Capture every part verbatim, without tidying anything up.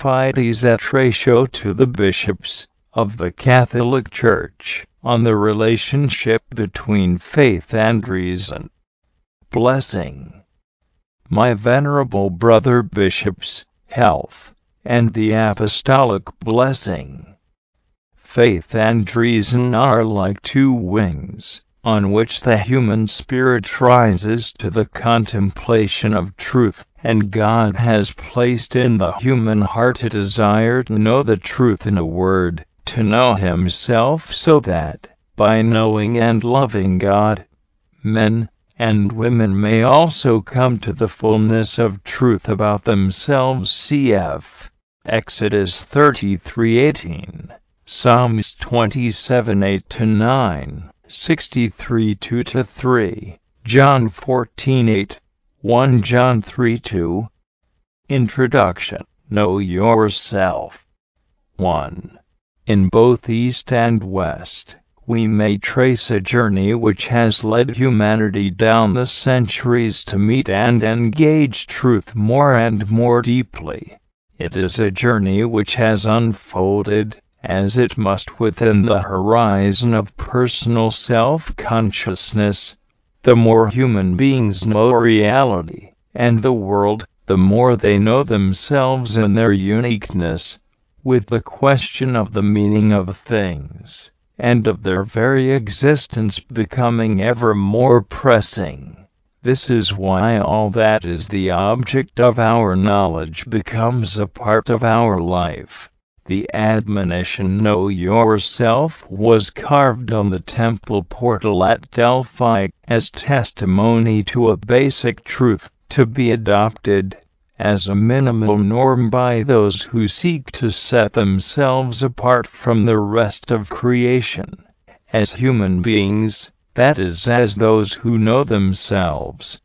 Fides et Ratio to the bishops of the Catholic Church on the relationship between faith and reason. Blessing. My venerable brother bishops, health, and the apostolic blessing. Faith and reason are like two wings, on which the human spirit rises to the contemplation of truth, and God has placed in the human heart a desire to know the truth in a word, to know himself, so that, by knowing and loving God, men and women may also come to the fullness of truth about themselves. Cf. Exodus thirty-three eighteen, Psalms twenty-seven eight to nine, sixty-three two to three, John fourteen eight, First John three two. Introduction. Know yourself. one. In both East and West, we may trace a journey which has led humanity down the centuries to meet and engage truth more and more deeply. It is a journey which has unfolded, as it must, within the horizon of personal self-consciousness. The more human beings know reality and the world, the more they know themselves in their uniqueness, with the question of the meaning of things and of their very existence becoming ever more pressing. This is why all that is the object of our knowledge becomes a part of our life. The admonition "Know yourself" was carved on the temple portal at Delphi as testimony to a basic truth, to be adopted as a minimal norm by those who seek to set themselves apart from the rest of creation. As human beings, that is, as those who know themselves.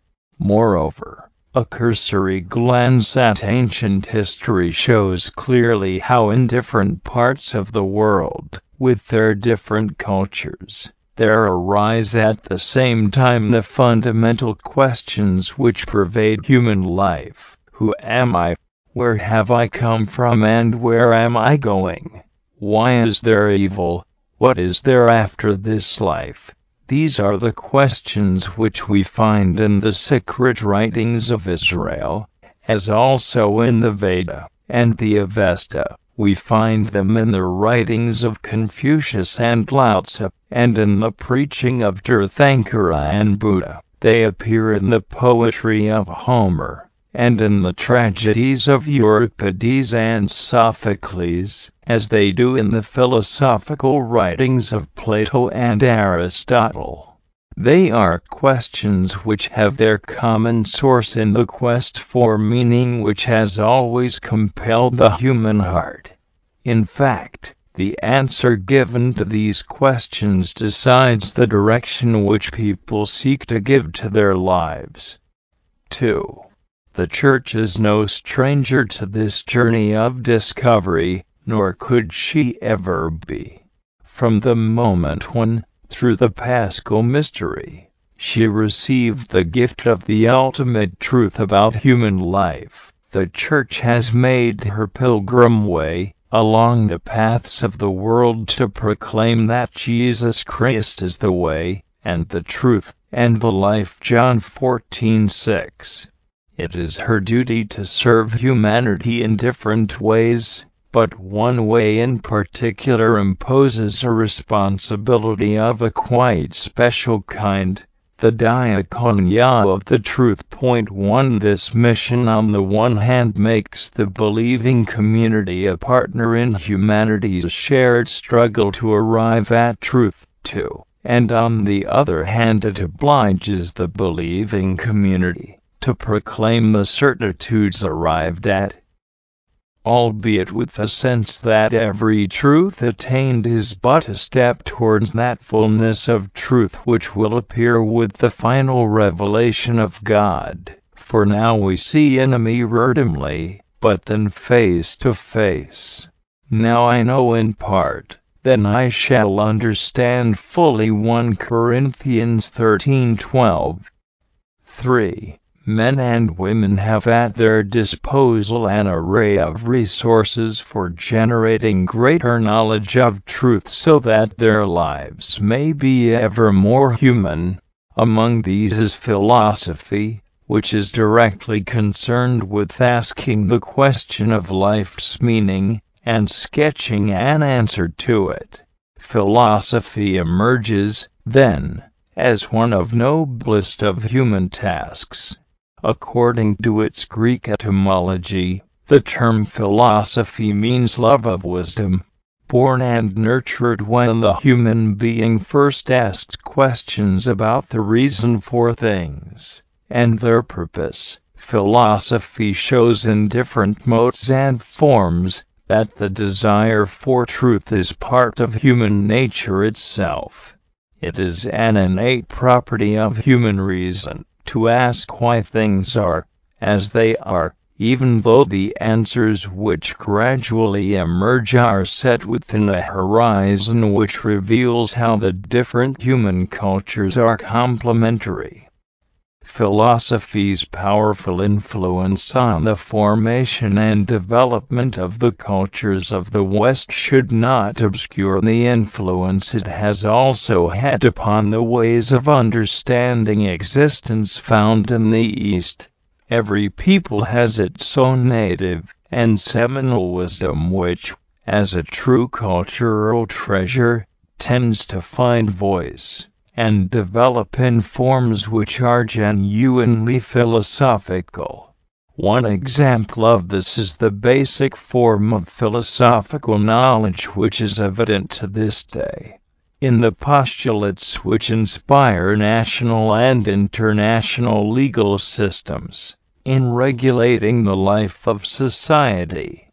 Moreover, a cursory glance at ancient history shows clearly how in different parts of the world, with their different cultures, there arise at the same time the fundamental questions which pervade human life. Who am I? Where have I come from and where am I going? Why is there evil? What is there after this life? These are the questions which we find in the sacred writings of Israel, as also in the Veda and the Avesta. We find them in the writings of Confucius and Lao Tzu, and in the preaching of Tirthankara and Buddha. They appear in the poetry of Homer, and in the tragedies of Euripides and Sophocles, as they do in the philosophical writings of Plato and Aristotle. They are questions which have their common source in the quest for meaning which has always compelled the human heart. In fact, the answer given to these questions decides the direction which people seek to give to their lives. two. The Church is no stranger to this journey of discovery, nor could she ever be. From the moment when, through the Paschal mystery, she received the gift of the ultimate truth about human life, the Church has made her pilgrim way along the paths of the world to proclaim that Jesus Christ is the way, and the truth, and the life. John fourteen six. It is her duty to serve humanity in different ways, but one way in particular imposes a responsibility of a quite special kind, the diaconia of the truth. Point one. This mission on the one hand makes the believing community a partner in humanity's shared struggle to arrive at truth. two. And on the other hand it obliges the believing community to proclaim the certitudes arrived at, albeit with the sense that every truth attained is but a step towards that fullness of truth which will appear with the final revelation of God. For now we see in a mirror dimly, but then face to face. Now I know in part, then I shall understand fully. First Corinthians thirteen twelve. three. Men and women have at their disposal an array of resources for generating greater knowledge of truth so that their lives may be ever more human. Among these is philosophy, which is directly concerned with asking the question of life's meaning and sketching an answer to it. Philosophy emerges, then, as one of noblest of human tasks. According to its Greek etymology, the term philosophy means love of wisdom, born and nurtured when the human being first asked questions about the reason for things and their purpose. Philosophy shows in different modes and forms that the desire for truth is part of human nature itself. It is an innate property of human reason to ask why things are as they are, even though the answers which gradually emerge are set within a horizon which reveals how the different human cultures are complementary. Philosophy's powerful influence on the formation and development of the cultures of the West should not obscure the influence it has also had upon the ways of understanding existence found in the East. Every people has its own native and seminal wisdom which, as a true cultural treasure, tends to find voice and develop in forms which are genuinely philosophical. One example of this is the basic form of philosophical knowledge which is evident to this day in the postulates which inspire national and international legal systems in regulating the life of society.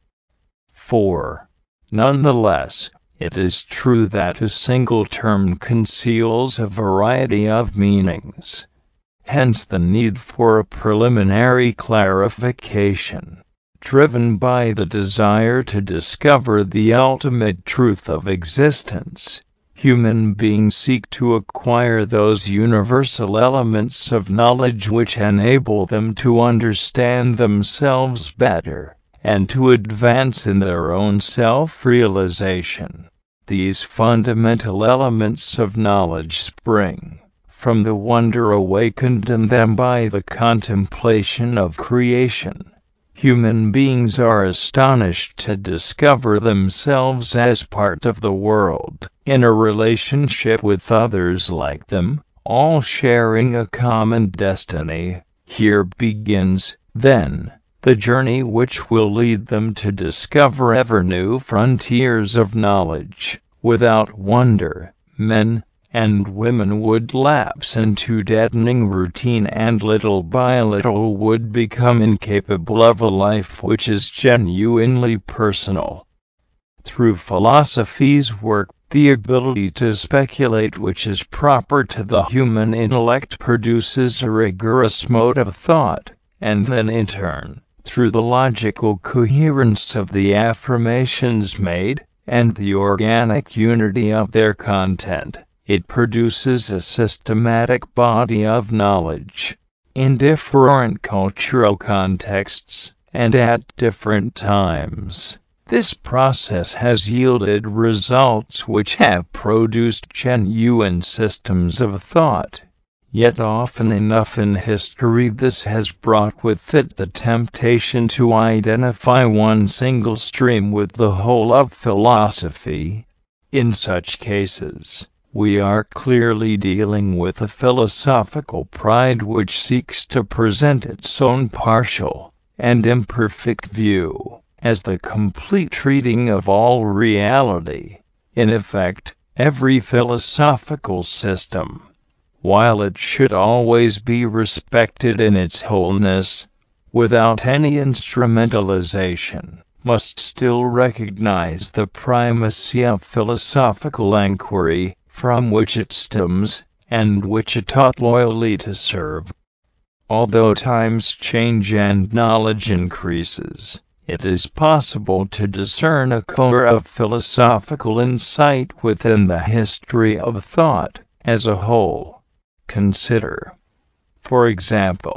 four. Nonetheless, it is true that a single term conceals a variety of meanings. Hence the need for a preliminary clarification, driven by the desire to discover the ultimate truth of existence. Human beings seek to acquire those universal elements of knowledge which enable them to understand themselves better and to advance in their own self-realization. These fundamental elements of knowledge spring from the wonder awakened in them by the contemplation of creation. Human beings are astonished to discover themselves as part of the world, in a relationship with others like them, all sharing a common destiny. Here begins, then, the journey which will lead them to discover ever new frontiers of knowledge. Without wonder, men and women would lapse into deadening routine and little by little would become incapable of a life which is genuinely personal. Through philosophy's work, the ability to speculate which is proper to the human intellect produces a rigorous mode of thought, and then in turn, through the logical coherence of the affirmations made, and the organic unity of their content, it produces a systematic body of knowledge. In different cultural contexts, and at different times, this process has yielded results which have produced genuine systems of thought. Yet often enough in history this has brought with it the temptation to identify one single stream with the whole of philosophy. In such cases, we are clearly dealing with a philosophical pride which seeks to present its own partial and imperfect view as the complete treating of all reality. In effect, every philosophical system, while it should always be respected in its wholeness, without any instrumentalization, must still recognize the primacy of philosophical inquiry, from which it stems, and which it ought loyally to serve. Although times change and knowledge increases, it is possible to discern a core of philosophical insight within the history of thought as a whole. Consider, for example,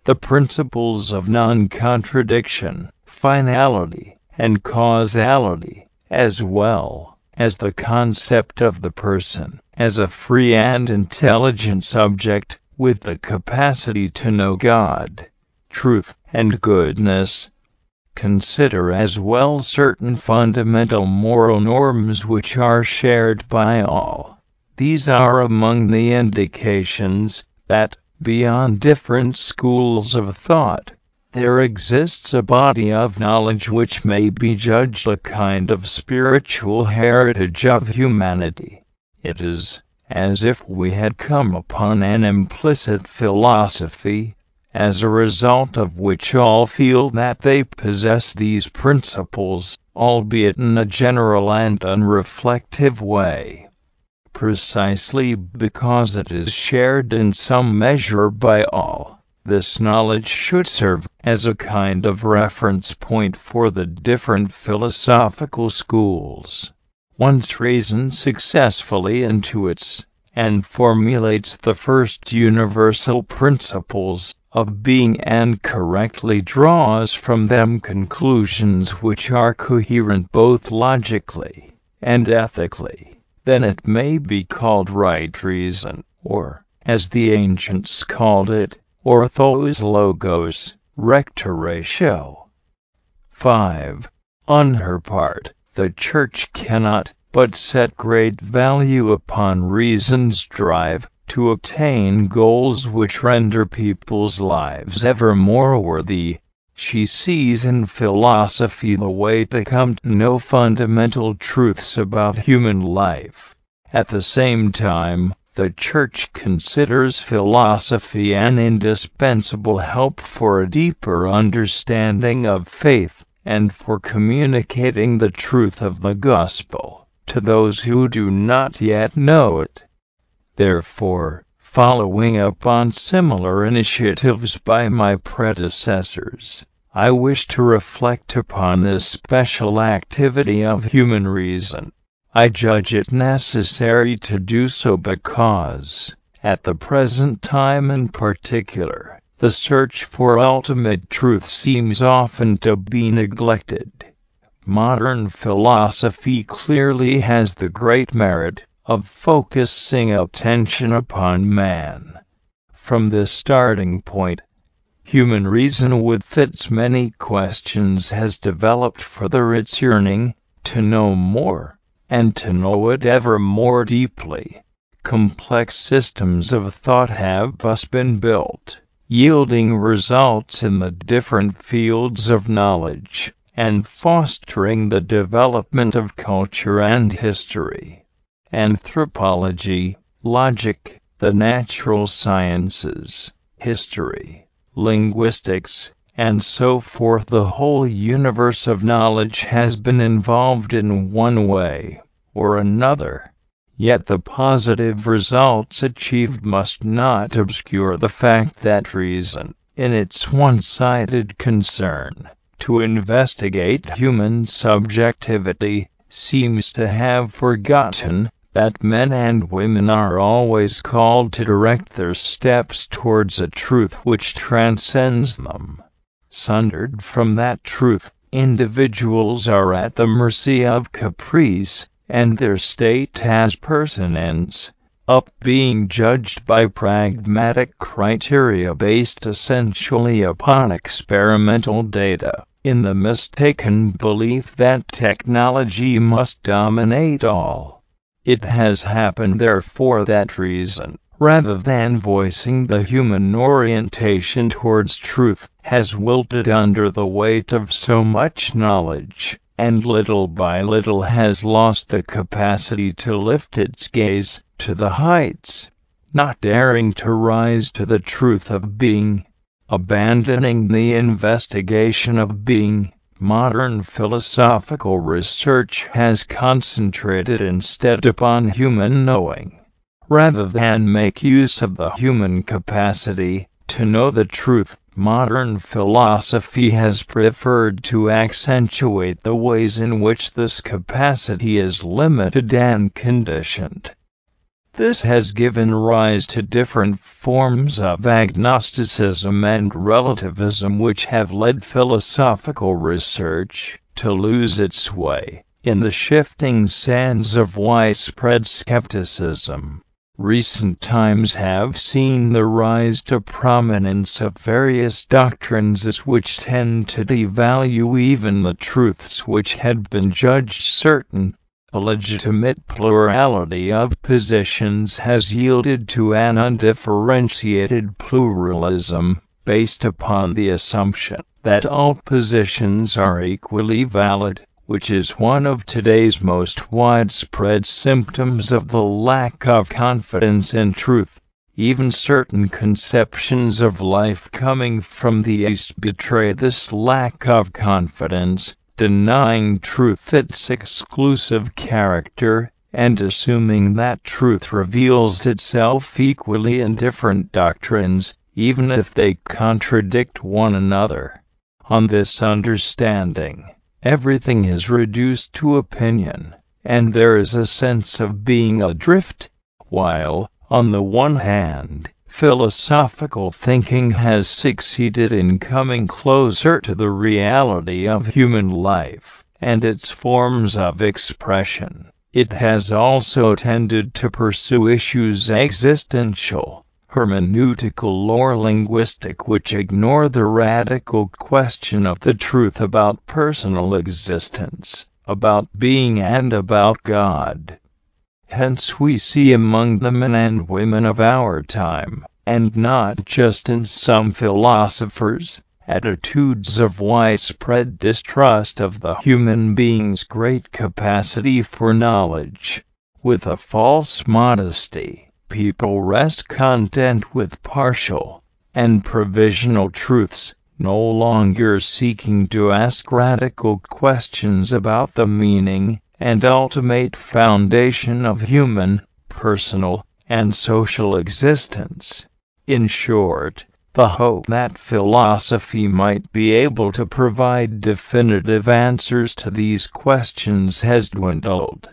the principles of non-contradiction, finality, and causality, as well as the concept of the person as a free and intelligent subject with the capacity to know God, truth, and goodness. Consider as well certain fundamental moral norms which are shared by all. These are among the indications that, beyond different schools of thought, there exists a body of knowledge which may be judged a kind of spiritual heritage of humanity. It is as if we had come upon an implicit philosophy, as a result of which all feel that they possess these principles, albeit in a general and unreflective way. Precisely because it is shared in some measure by all, this knowledge should serve as a kind of reference point for the different philosophical schools. Once reasons successfully intuits and formulates the first universal principles of being and correctly draws from them conclusions which are coherent both logically and ethically, then it may be called right reason, or, as the ancients called it, orthos logos, recta ratio. five. On her part, the Church cannot but set great value upon reason's drive to obtain goals which render people's lives ever more worthy. She sees in philosophy the way to come to know fundamental truths about human life. At the same time, the Church considers philosophy an indispensable help for a deeper understanding of faith, and for communicating the truth of the gospel to those who do not yet know it. Therefore, following up on similar initiatives by my predecessors, I wish to reflect upon this special activity of human reason. I judge it necessary to do so because, at the present time in particular, the search for ultimate truth seems often to be neglected. Modern philosophy clearly has the great merit of focusing attention upon man. From this starting point, human reason with its many questions has developed further its yearning to know more, and to know it ever more deeply. Complex systems of thought have thus been built, yielding results in the different fields of knowledge, and fostering the development of culture and history. Anthropology, logic, the natural sciences, history, linguistics, and so forth. The whole universe of knowledge has been involved in one way or another. Yet the positive results achieved must not obscure the fact that reason, in its one-sided concern to investigate human subjectivity, seems to have forgotten that men and women are always called to direct their steps towards a truth which transcends them. Sundered from that truth, individuals are at the mercy of caprice, and their state as person ends up being judged by pragmatic criteria based essentially upon experimental data, in the mistaken belief that technology must dominate all. It has happened therefore that reason, rather than voicing the human orientation towards truth, has wilted under the weight of so much knowledge, and little by little has lost the capacity to lift its gaze to the heights, not daring to rise to the truth of being. Abandoning the investigation of being, modern philosophical research has concentrated instead upon human knowing. Rather than make use of the human capacity to know the truth, modern philosophy has preferred to accentuate the ways in which this capacity is limited and conditioned. This has given rise to different forms of agnosticism and relativism which have led philosophical research to lose its way in the shifting sands of widespread skepticism. Recent times have seen the rise to prominence of various doctrines which tend to devalue even the truths which had been judged certain. A legitimate plurality of positions has yielded to an undifferentiated pluralism, based upon the assumption that all positions are equally valid, which is one of today's most widespread symptoms of the lack of confidence in truth. Even certain conceptions of life coming from the East betray this lack of confidence, denying truth its exclusive character, and assuming that truth reveals itself equally in different doctrines, even if they contradict one another. On this understanding, everything is reduced to opinion, and there is a sense of being adrift, while, on the one hand, philosophical thinking has succeeded in coming closer to the reality of human life and its forms of expression. It has also tended to pursue issues existential, hermeneutical or linguistic which ignore the radical question of the truth about personal existence, about being and about God. Hence we see among the men and women of our time, and not just in some philosophers, attitudes of widespread distrust of the human being's great capacity for knowledge. With a false modesty, people rest content with partial and provisional truths, no longer seeking to ask radical questions about the meaning and ultimate foundation of human, personal, and social existence. In short, the hope that philosophy might be able to provide definitive answers to these questions has dwindled.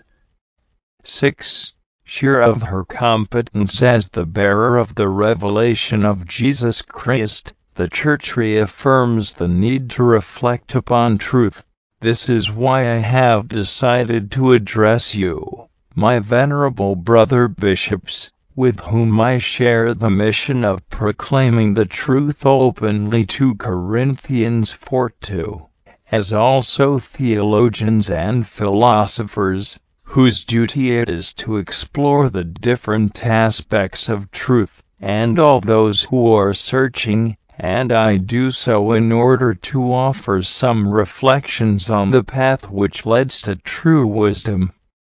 six. Sure of her competence as the bearer of the revelation of Jesus Christ, the Church reaffirms the need to reflect upon truth. This is why I have decided to address you, my venerable brother bishops, with whom I share the mission of proclaiming the truth openly to Corinthians four two, as also theologians and philosophers, whose duty it is to explore the different aspects of truth, and all those who are searching, and I do so in order to offer some reflections on the path which leads to true wisdom,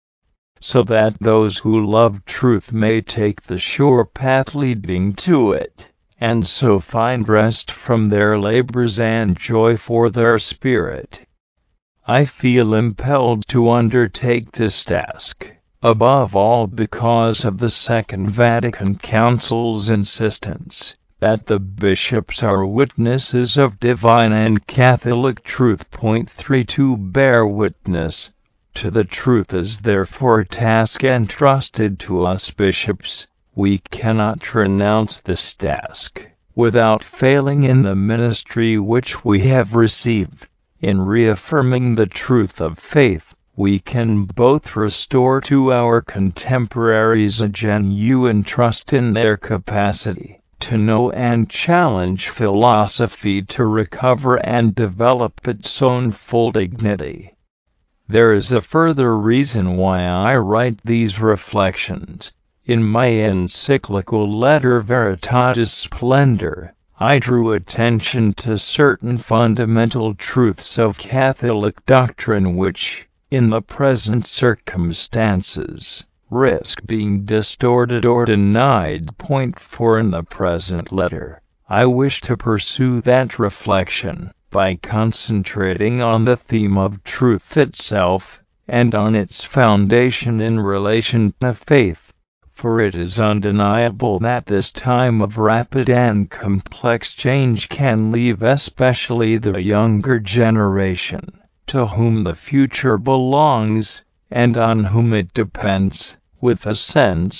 so that those who love truth may take the sure path leading to it, and so find rest from their labors and joy for their spirit. I feel impelled to undertake this task, above all because of the Second Vatican Council's insistence that the bishops are witnesses of divine and Catholic truth. Point three to bear witness to the truth is therefore a task entrusted to us bishops. We cannot renounce this task without failing in the ministry which we have received. In reaffirming the truth of faith, we can both restore to our contemporaries a genuine trust in their capacity to know and challenge philosophy to recover and develop its own full dignity. There is a further reason why I write these reflections. In my encyclical letter Veritatis Splendor, I drew attention to certain fundamental truths of Catholic doctrine which, in the present circumstances, risk being distorted or denied. Point four in the present letter, I wish to pursue that reflection by concentrating on the theme of truth itself, and on its foundation in relation to faith. For it is undeniable that this time of rapid and complex change can leave especially the younger generation, to whom the future belongs, and on whom it depends, with a sense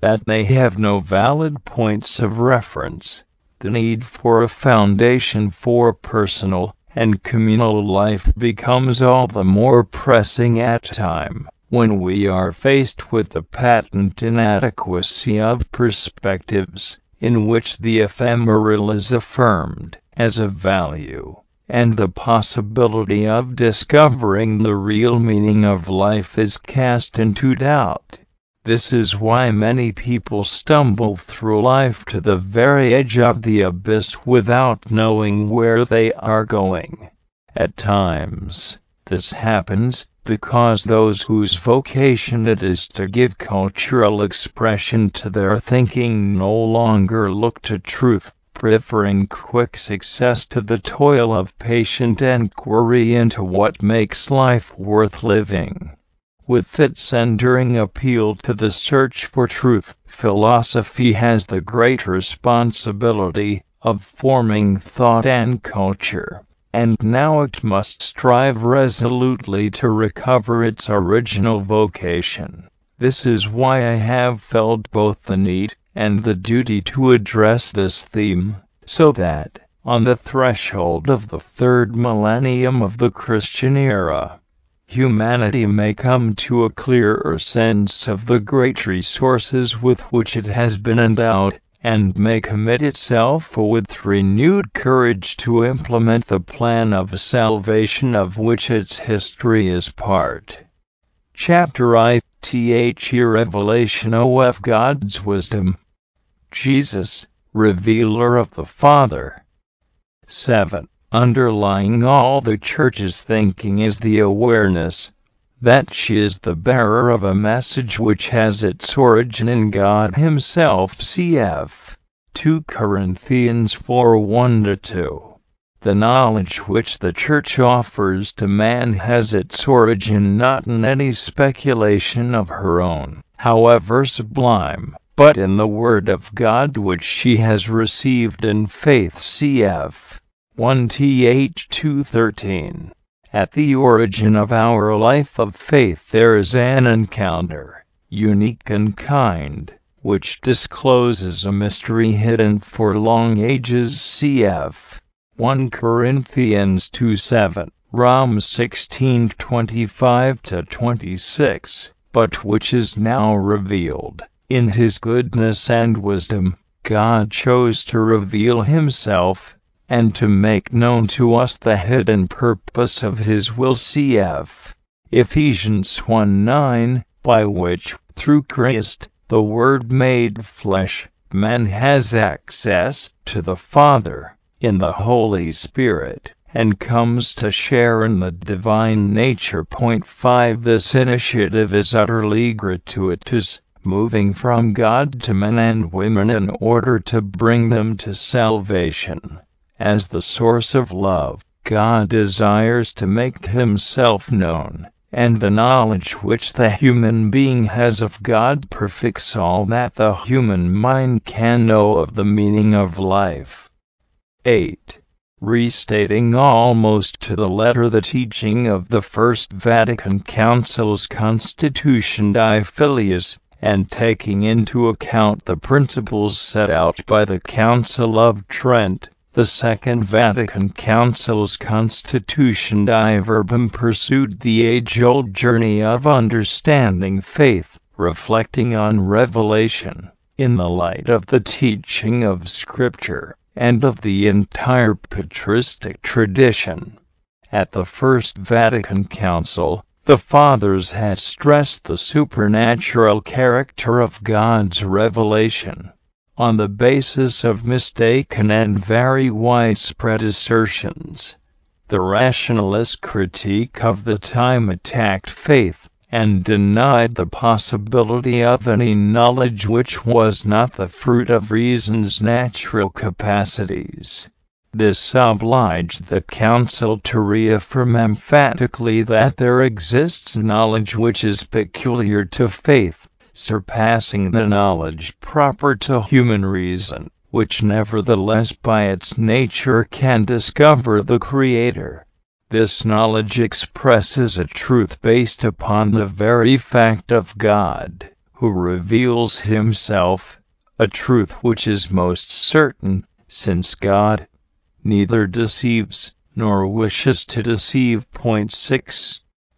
that they have no valid points of reference. The need for a foundation for personal and communal life becomes all the more pressing at a time when we are faced with the patent inadequacy of perspectives in which the ephemeral is affirmed as a value, and the possibility of discovering the real meaning of life is cast into doubt. This is why many people stumble through life to the very edge of the abyss without knowing where they are going. At times, this happens because those whose vocation it is to give cultural expression to their thinking no longer look to truth, preferring quick success to the toil of patient enquiry into what makes life worth living. With its enduring appeal to the search for truth, philosophy has the great responsibility of forming thought and culture, and now it must strive resolutely to recover its original vocation. This is why I have felt both the need and the duty to address this theme, so that, on the threshold of the third millennium of the Christian era, humanity may come to a clearer sense of the great resources with which it has been endowed, and may commit itself with renewed courage to implement the plan of salvation of which its history is part. Chapter I The Revelation of God's Wisdom. Jesus, Revealer of the Father. seven. Underlying all the Church's thinking is the awareness that she is the bearer of a message which has its origin in God Himself. Cf. two Corinthians four one to two. The knowledge which the Church offers to man has its origin not in any speculation of her own, however sublime, but in the Word of God which she has received in faith. Cf. one Th two thirteen. At the origin of our life of faith there is an encounter, unique in kind, which discloses a mystery hidden for long ages. Cf. one Corinthians two seven, Rom sixteen twenty-five to twenty-six, but which is now revealed. In His goodness and wisdom, God chose to reveal Himself, and to make known to us the hidden purpose of His will. Cf. Ephesians one nine, by which, through Christ, the Word made flesh, man has access to the Father, in the Holy Spirit, and comes to share in the divine nature. Point five This initiative is utterly gratuitous, moving from God to men and women in order to bring them to salvation. As the source of love, God desires to make Himself known, and the knowledge which the human being has of God perfects all that the human mind can know of the meaning of life. eight. Restating almost to the letter the teaching of the First Vatican Council's Constitution Dei Filius, and taking into account the principles set out by the Council of Trent, the Second Vatican Council's Constitution Dei Verbum pursued the age-old journey of understanding faith, reflecting on revelation, in the light of the teaching of Scripture, and of the entire patristic tradition. At the First Vatican Council, the Fathers had stressed the supernatural character of God's revelation. On the basis of mistaken and very widespread assertions, the rationalist critique of the time attacked faith, and denied the possibility of any knowledge which was not the fruit of reason's natural capacities. This obliged the Council to reaffirm emphatically that there exists knowledge which is peculiar to faith, surpassing the knowledge proper to human reason, which nevertheless by its nature can discover the Creator. This knowledge expresses a truth based upon the very fact of God, who reveals himself, a truth which is most certain, since God neither deceives nor wishes to deceive. Point six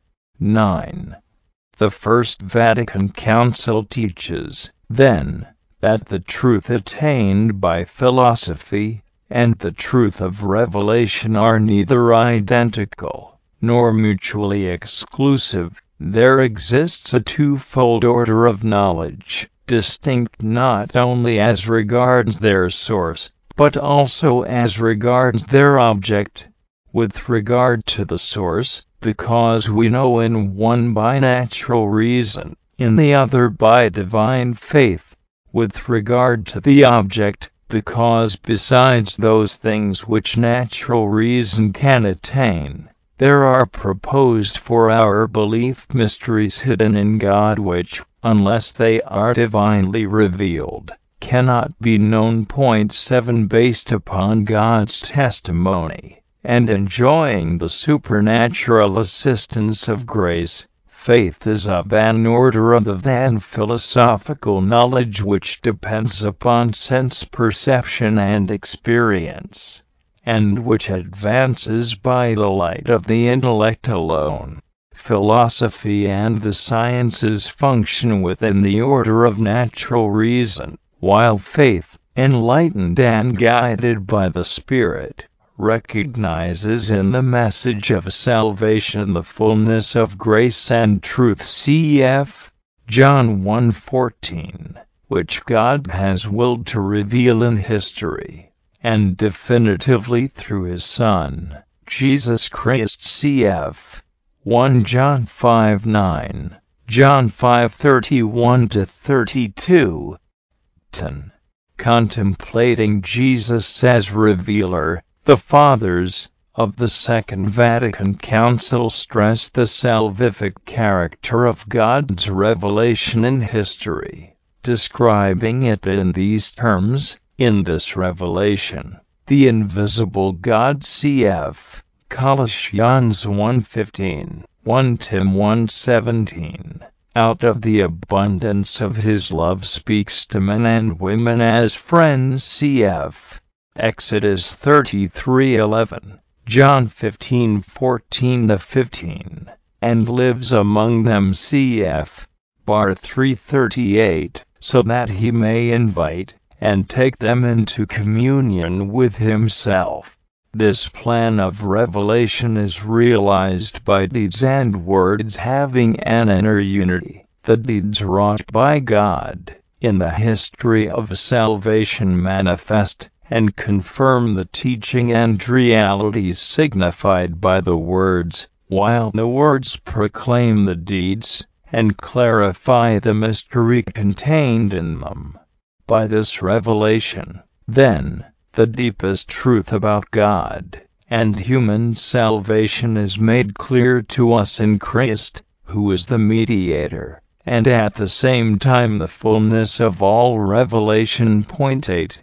nine. The First Vatican Council teaches, then, that the truth attained by philosophy and the truth of revelation are neither identical nor mutually exclusive. There exists a twofold order of knowledge, distinct not only as regards their source, but also as regards their object. With regard to the source, because we know in one by natural reason, in the other by divine faith. With regard to the object, because besides those things which natural reason can attain, there are proposed for our belief mysteries hidden in God which, unless they are divinely revealed, cannot be known. Point seven. Based upon God's testimony, and enjoying the supernatural assistance of grace, faith is of an order other than philosophical knowledge which depends upon sense perception and experience, and which advances by the light of the intellect alone. Philosophy and the sciences function within the order of natural reason, while faith, enlightened and guided by the Spirit, recognizes in the message of salvation the fullness of grace and truth. Cf. John one fourteen, which God has willed to reveal in history, and definitively through His Son, Jesus Christ. Cf. First John five nine, John five thirty-one to thirty-two. ten. Contemplating Jesus as revealer, the Fathers of the Second Vatican Council stress the salvific character of God's revelation in history, describing it in these terms: in this revelation, the invisible God. Cf. Colossians one fifteen, First Timothy one seventeen. Out of the abundance of His love speaks to men and women as friends. Cf. Exodus thirty-three eleven, John fifteen fourteen to fifteen, and lives among them. Cf. Bar three thirty-eight, so that He may invite and take them into communion with Himself. This plan of revelation is realized by deeds and words having an inner unity. The deeds wrought by God in the history of salvation manifest and confirm the teaching and realities signified by the words, while the words proclaim the deeds and clarify the mystery contained in them. By this revelation, then, the deepest truth about God and human salvation is made clear to us in Christ, who is the mediator, and at the same time the fullness of all revelation. Point eight.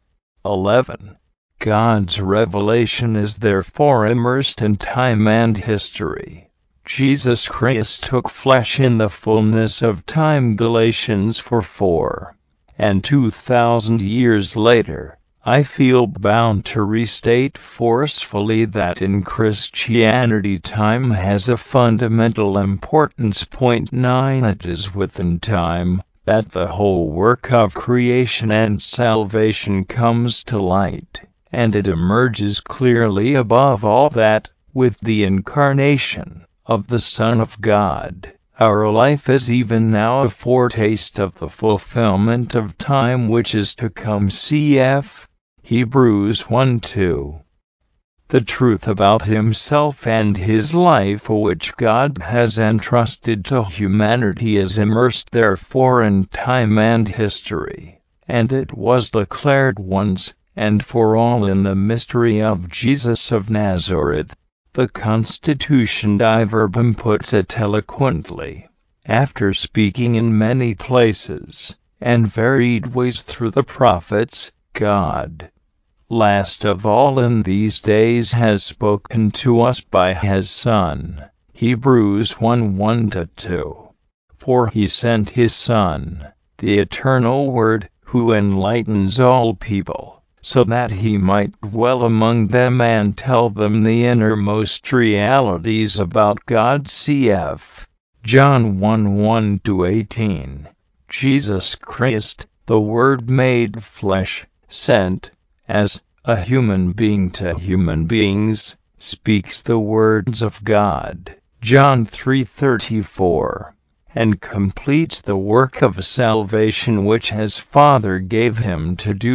eleven. God's revelation is therefore immersed in time and history. Jesus Christ took flesh in the fullness of time. Galatians four four. And two thousand years later, I feel bound to restate forcefully that in Christianity time has a fundamental importance. Point nine. It is within time that the whole work of creation and salvation comes to light, and it emerges clearly above all that, with the incarnation of the Son of God. Our life is even now a foretaste of the fulfillment of time which is to come. Cf. Hebrews one two. The truth about Himself and His life which God has entrusted to humanity is immersed therefore in time and history, and it was declared once and for all in the mystery of Jesus of Nazareth. The Constitution di Verbum puts it eloquently, after speaking in many places and varied ways through the prophets, God, last of all in these days, has spoken to us by His Son. Hebrews one one to two. For he sent his Son, the eternal Word, who enlightens all people, so that he might dwell among them and tell them the innermost realities about God. Cf. John one one to eighteen. Jesus Christ, the Word made flesh, sent, as a human being to human beings, speaks the words of God, John three thirty-four, and completes the work of salvation which his Father gave him to do.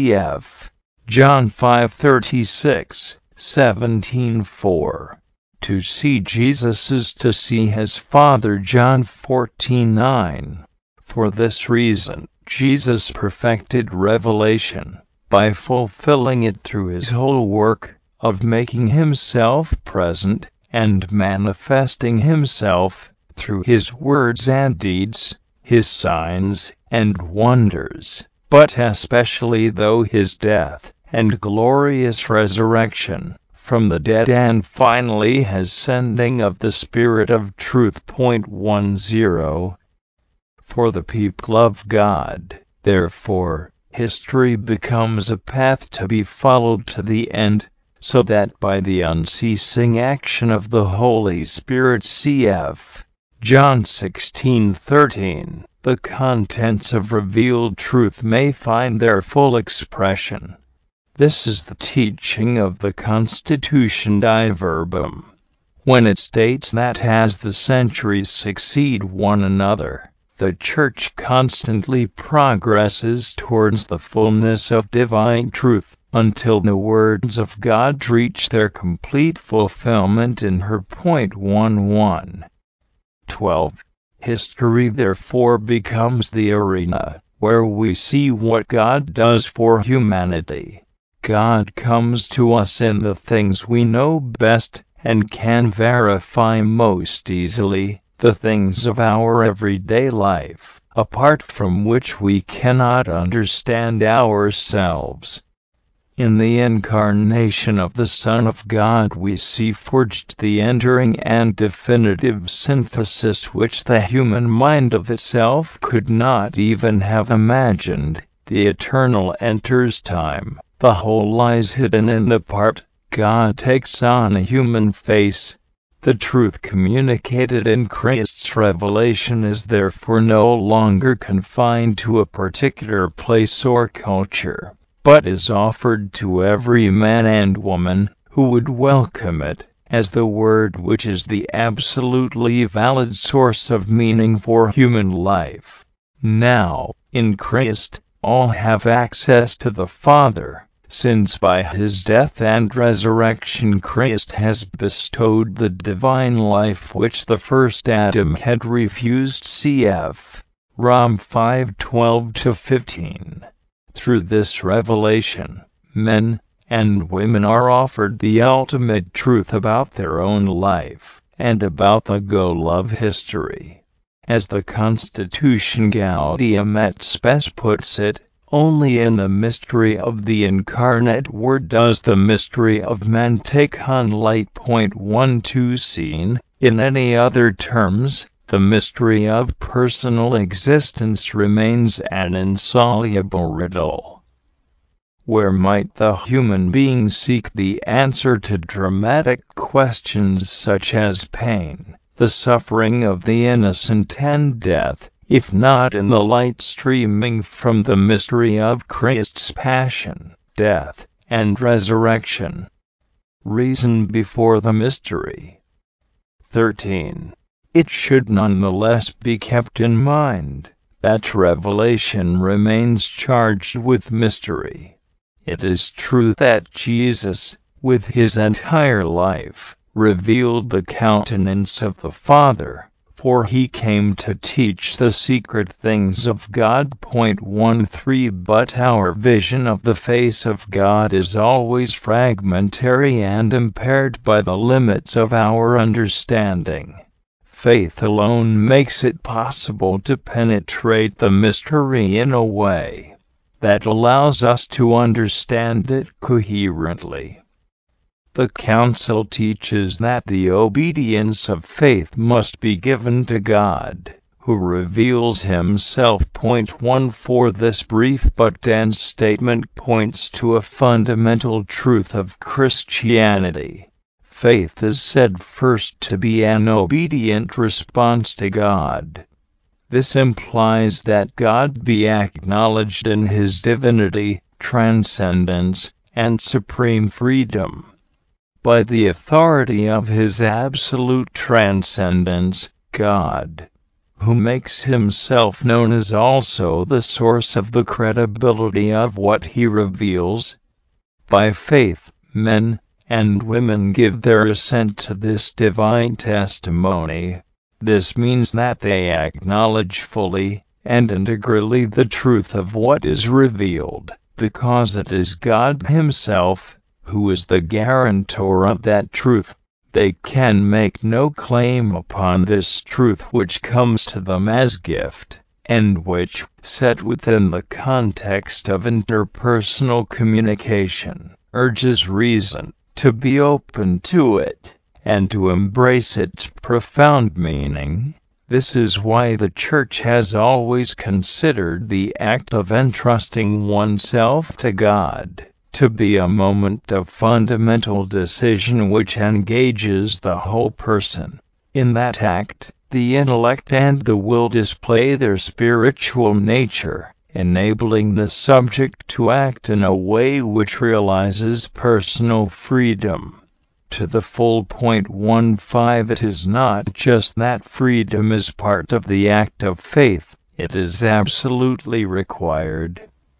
Cf. John five thirty-six, seventeen four. To see Jesus is to see his Father. John fourteen nine. For this reason, Jesus perfected revelation by fulfilling it through his whole work of making himself present and manifesting himself through his words and deeds, his signs and wonders, but especially through his death and glorious resurrection from the dead, and finally his sending of the Spirit of Truth. Point one zero. For the people of God, therefore, history becomes a path to be followed to the end, so that by the unceasing action of the Holy Spirit, cf. John sixteen thirteen, the contents of revealed truth may find their full expression. This is the teaching of the Constitution Dei Verbum, when it states that as the centuries succeed one another, the Church constantly progresses towards the fullness of divine truth, until the words of God reach their complete fulfillment in her. Point one one. twelve. History therefore becomes the arena where we see what God does for humanity. God comes to us in the things we know best and can verify most easily, the things of our everyday life, apart from which we cannot understand ourselves. In the incarnation of the Son of God we see forged the entering and definitive synthesis which the human mind of itself could not even have imagined. The eternal enters time. The whole lies hidden in the part. God takes on a human face. The truth communicated in Christ's revelation is therefore no longer confined to a particular place or culture, but is offered to every man and woman who would welcome it, as the Word which is the absolutely valid source of meaning for human life. Now, in Christ, all have access to the Father, since by his death and resurrection Christ has bestowed the divine life which the first Adam had refused. Cf. Rom five twelve to fifteen. Through this revelation, men and women are offered the ultimate truth about their own life and about the goal of history. As the Constitution Gaudium et Spes puts it, only in the mystery of the incarnate Word does the mystery of man take on light. Point one two. Seen in any other terms, the mystery of personal existence remains an insoluble riddle. Where might the human being seek the answer to dramatic questions such as pain, the suffering of the innocent and death, if not in the light streaming from the mystery of Christ's passion, death, and resurrection? Reason before the mystery. thirteen. It should nonetheless be kept in mind that revelation remains charged with mystery. It is true that Jesus, with his entire life, revealed the countenance of the Father, for he came to teach the secret things of God. Point one three. But our vision of the face of God is always fragmentary and impaired by the limits of our understanding. Faith alone makes it possible to penetrate the mystery in a way that allows us to understand it coherently. The Council teaches that the obedience of faith must be given to God, who reveals himself. Point one four This brief but dense statement points to a fundamental truth of Christianity. Faith is said first to be an obedient response to God. This implies that God be acknowledged in his divinity, transcendence, and supreme freedom. By the authority of his absolute transcendence, God, who makes himself known, is also the source of the credibility of what he reveals. By faith, men and women give their assent to this divine testimony. This means that they acknowledge fully and integrally the truth of what is revealed, because it is God himself who is the guarantor of that truth. They can make no claim upon this truth which comes to them as gift, and which, set within the context of interpersonal communication, urges reason to be open to it and to embrace its profound meaning. This is why the Church has always considered the act of entrusting oneself to God to be a moment of fundamental decision which engages the whole person. In that act, the intellect and the will display their spiritual nature, enabling the subject to act in a way which realizes personal freedom. To the full. Point one five It is not just that freedom is part of the act of faith, it is absolutely required.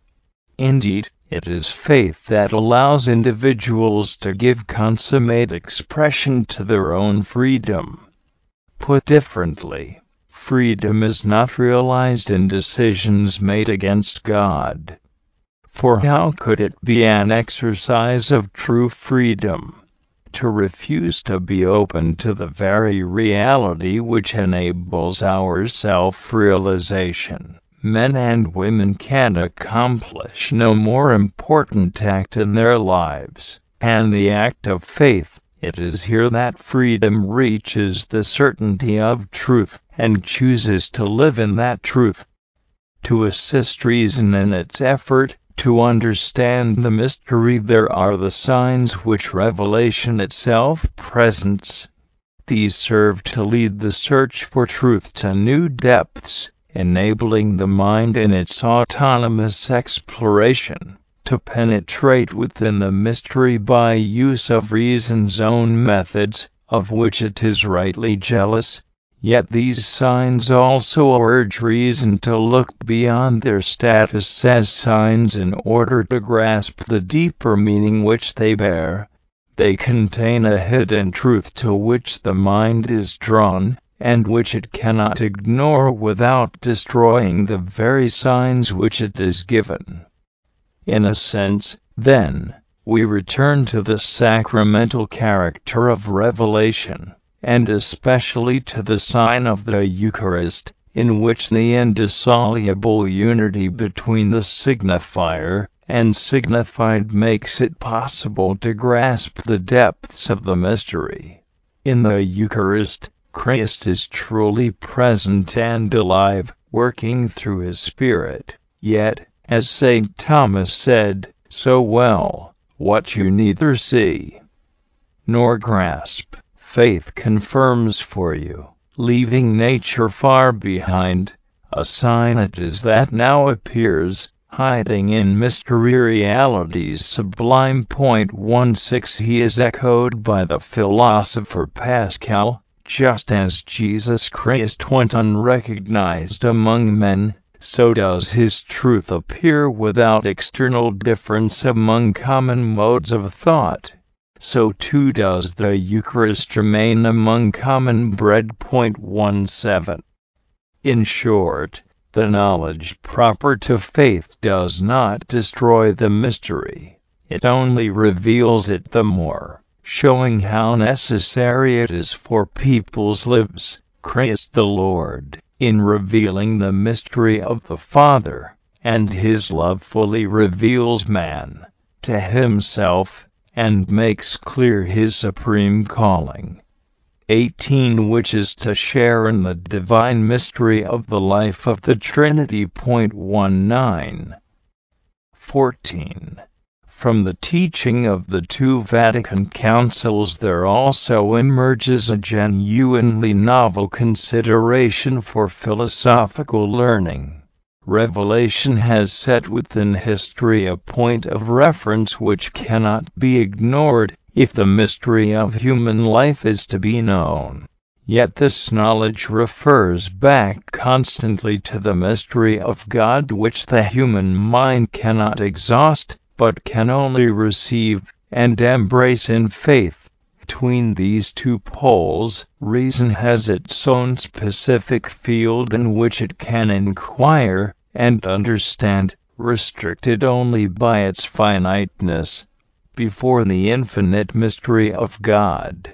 Indeed, it is faith that allows individuals to give consummate expression to their own freedom. Put differently, freedom is not realized in decisions made against God. For how could it be an exercise of true freedom to refuse to be open to the very reality which enables our self-realization? Men and women can accomplish no more important act in their lives, and the act of faith. It is here that freedom reaches the certainty of truth and chooses to live in that truth. To assist reason in its effort to understand the mystery, there are the signs which revelation itself presents. These serve to lead the search for truth to new depths, enabling the mind in its autonomous exploration to penetrate within the mystery by use of reason's own methods, of which it is rightly jealous. Yet these signs also urge reason to look beyond their status as signs in order to grasp the deeper meaning which they bear. They contain a hidden truth to which the mind is drawn, and which it cannot ignore without destroying the very signs which it is given. In a sense, then, we return to the sacramental character of revelation, and especially to the sign of the Eucharist, in which the indissoluble unity between the signifier and signified makes it possible to grasp the depths of the mystery. In the Eucharist, Christ is truly present and alive, working through his Spirit. Yet, as Saint Thomas said so well, what you neither see nor grasp, faith confirms for you, leaving nature far behind. A sign it is that now appears, hiding in mystery realities sublime. Point one six He is echoed by the philosopher Pascal. Just as Jesus Christ went unrecognized among men, so does his truth appear without external difference among common modes of thought. So too does the Eucharist remain among common bread. Point one seven In short, the knowledge proper to faith does not destroy the mystery, it only reveals it the more, showing how necessary it is for people's lives. Christ the Lord, in revealing the mystery of the Father and his love, fully reveals man to himself and makes clear his supreme calling. eighteen which is to share in the divine mystery of the life of the Trinity. nineteen. fourteen. From the teaching of the two Vatican Councils there also emerges a genuinely novel consideration for philosophical learning. Revelation has set within history a point of reference which cannot be ignored if the mystery of human life is to be known. Yet this knowledge refers back constantly to the mystery of God which the human mind cannot exhaust, but can only receive and embrace in faith. Between these two poles, reason has its own specific field in which it can inquire and understand, restricted only by its finiteness, before the infinite mystery of God.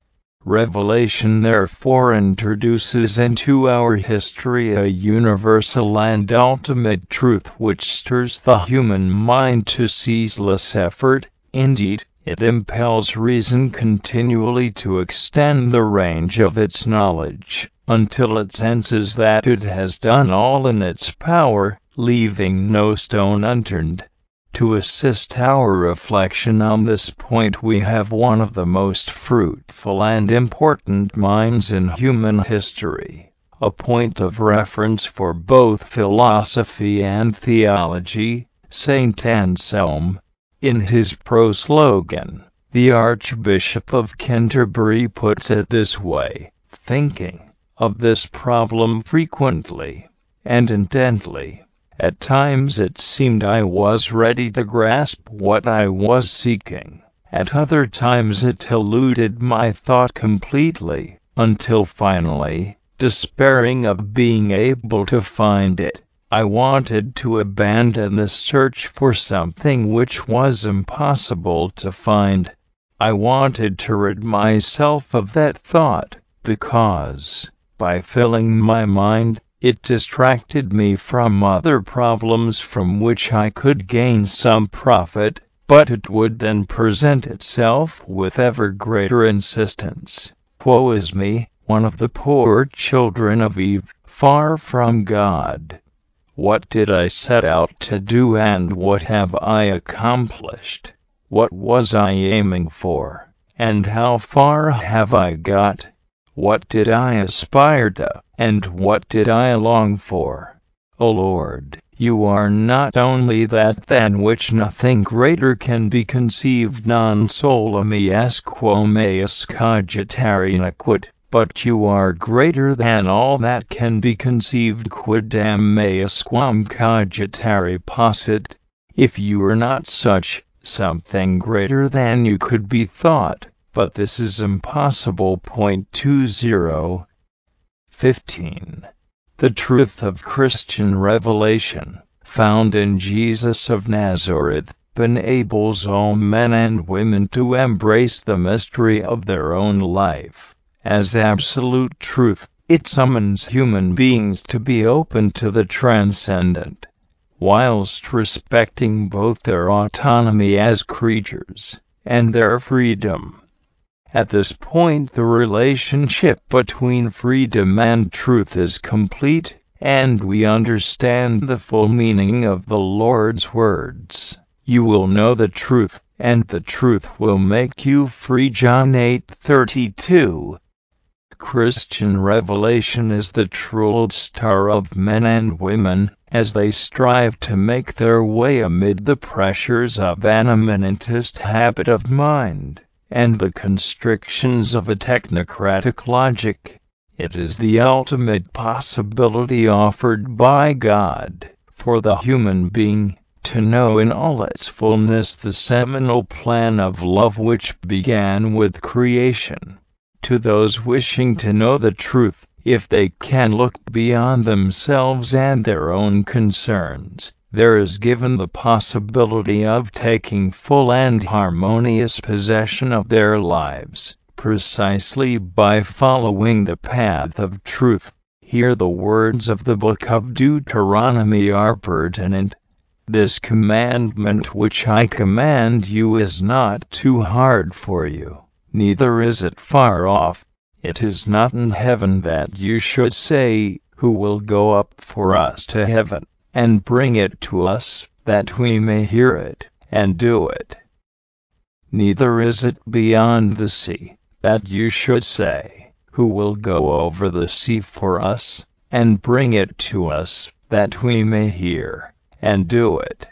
Revelation therefore introduces into our history a universal and ultimate truth which stirs the human mind to ceaseless effort. Indeed, it impels reason continually to extend the range of its knowledge, until it senses that it has done all in its power, leaving no stone unturned. To assist our reflection on this point we have one of the most fruitful and important minds in human history, a point of reference for both philosophy and theology, Saint Anselm. In his proslogan, the Archbishop of Canterbury puts it this way: thinking of this problem frequently and intently, at times it seemed I was ready to grasp what I was seeking. At other times it eluded my thought completely, until finally, despairing of being able to find it, I wanted to abandon the search for something which was impossible to find. I wanted to rid myself of that thought, because, by filling my mind, it distracted me from other problems from which I could gain some profit, but it would then present itself with ever greater insistence. Woe is me, one of the poor children of Eve, far from God. What did I set out to do and what have I accomplished? What was I aiming for, and how far have I got? What did I aspire to, and what did I long for? O Lord, you are not only that than which nothing greater can be conceived, non solum est quo meus cogitari nequit, but you are greater than all that can be conceived, quidam meus quam cogitari possit. If you were not such, something greater than you could be thought, but this is impossible. twenty. fifteen. The truth of Christian revelation, found in Jesus of Nazareth, enables all men and women to embrace the mystery of their own life. As absolute truth, it summons human beings to be open to the transcendent, whilst respecting both their autonomy as creatures and their freedom. At this point the relationship between freedom and truth is complete, and we understand the full meaning of the Lord's words. You will know the truth, and the truth will make you free. John eight thirty-two. Christian revelation is the true star of men and women, as they strive to make their way amid the pressures of an immanentist habit of mind and the constrictions of a technocratic logic. It is the ultimate possibility offered by God for the human being to know in all its fullness the seminal plan of love which began with creation. To those wishing to know the truth, if they can look beyond themselves and their own concerns, there is given the possibility of taking full and harmonious possession of their lives, precisely by following the path of truth. Here the words of the book of Deuteronomy are pertinent. This commandment which I command you is not too hard for you, neither is it far off. It is not in heaven that you should say, who will go up for us to heaven, and bring it to us, that we may hear it, and do it. Neither is it beyond the sea, that you should say, who will go over the sea for us, and bring it to us, that we may hear, and do it.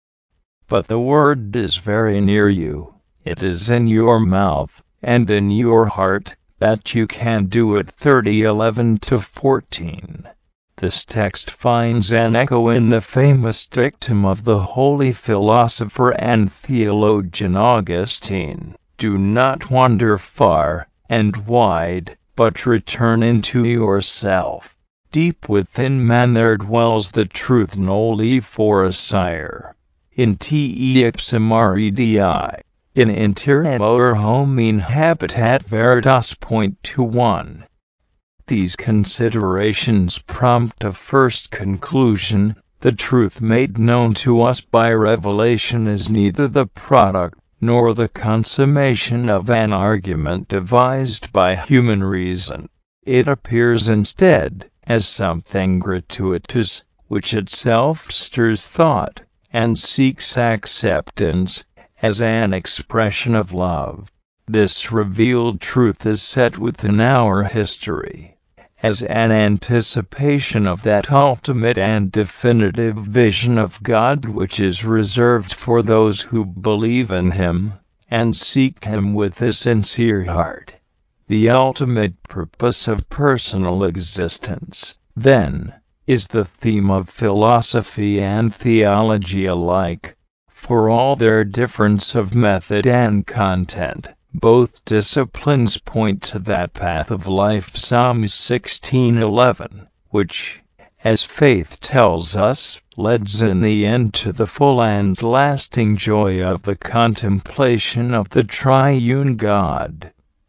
But the word is very near you, it is in your mouth, and in your heart, that you can do it. thirty eleven to fourteen. This text finds an echo in the famous dictum of the holy philosopher and theologian Augustine: do not wander far and wide, but return into yourself. Deep within man there dwells the truth noli for a sire. In te ipsum redi, in inter amor homine habitat veritas. Point twenty-one. These considerations prompt a first conclusion: the truth made known to us by revelation is neither the product nor the consummation of an argument devised by human reason. It appears instead as something gratuitous, which itself stirs thought and seeks acceptance, as an expression of love. This revealed truth is set within our history, as an anticipation of that ultimate and definitive vision of God which is reserved for those who believe in Him, and seek Him with a sincere heart. The ultimate purpose of personal existence, then, is the theme of philosophy and theology alike. For all their difference of method and content, both disciplines point to that path of life, Psalm sixteen eleven, which, as faith tells us, leads in the end to the full and lasting joy of the contemplation of the triune God.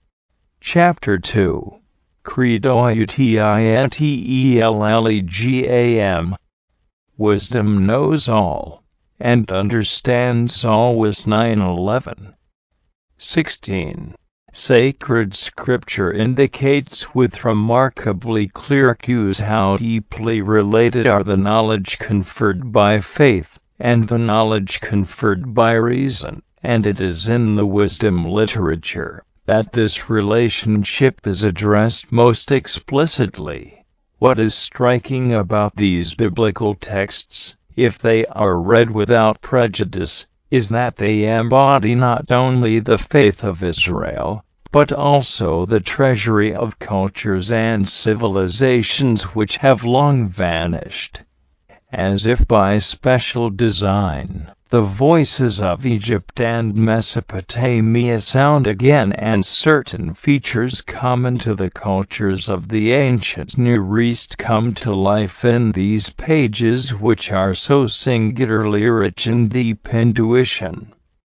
Chapter two. Credo Utintellegam. Wisdom knows all, and understands always. nine eleven. sixteen. Sacred Scripture indicates with remarkably clear cues how deeply related are the knowledge conferred by faith and the knowledge conferred by reason, and it is in the wisdom literature that this relationship is addressed most explicitly. What is striking about these biblical texts, if they are read without prejudice, is that they embody not only the faith of Israel, but also the treasury of cultures and civilizations which have long vanished. As if by special design, the voices of Egypt and Mesopotamia sound again, and certain features common to the cultures of the ancient Near East come to life in these pages, which are so singularly rich in deep intuition.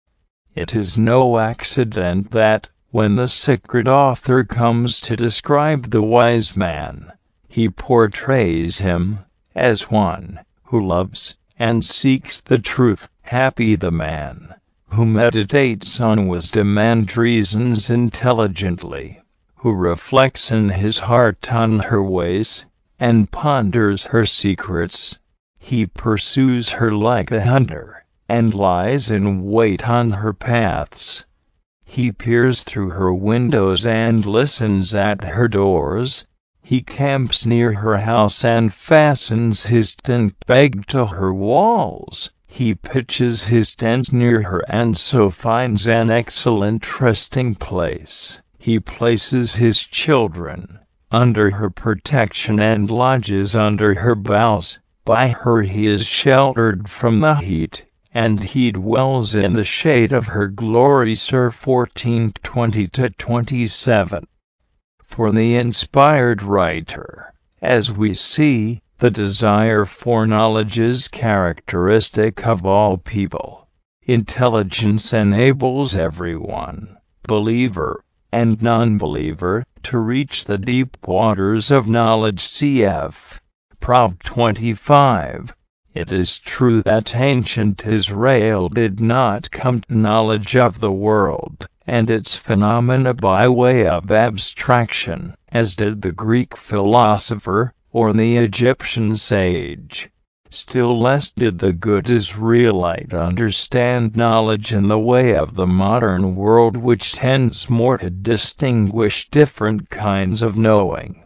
It is no accident that, when the sacred author comes to describe the wise man, he portrays him as one who loves and seeks the truth. Happy the man who meditates on wisdom and reasons intelligently, who reflects in his heart on her ways, and ponders her secrets. He pursues her like a hunter, and lies in wait on her paths. He peers through her windows and listens at her doors. He camps near her house and fastens his tent peg to her walls. He pitches his tent near her and so finds an excellent resting place. He places his children under her protection and lodges under her boughs. By her he is sheltered from the heat, and he dwells in the shade of her glory. Sir fourteen twenty to twenty-seven. For the inspired writer, as we see, the desire for knowledge is characteristic of all people. Intelligence enables everyone, believer and non-believer, to reach the deep waters of knowledge. Cf. Prov twenty-five. It is true that ancient Israel did not come to knowledge of the world and its phenomena by way of abstraction, as did the Greek philosopher or the Egyptian sage. Still less did the good Israelite understand knowledge in the way of the modern world, which tends more to distinguish different kinds of knowing.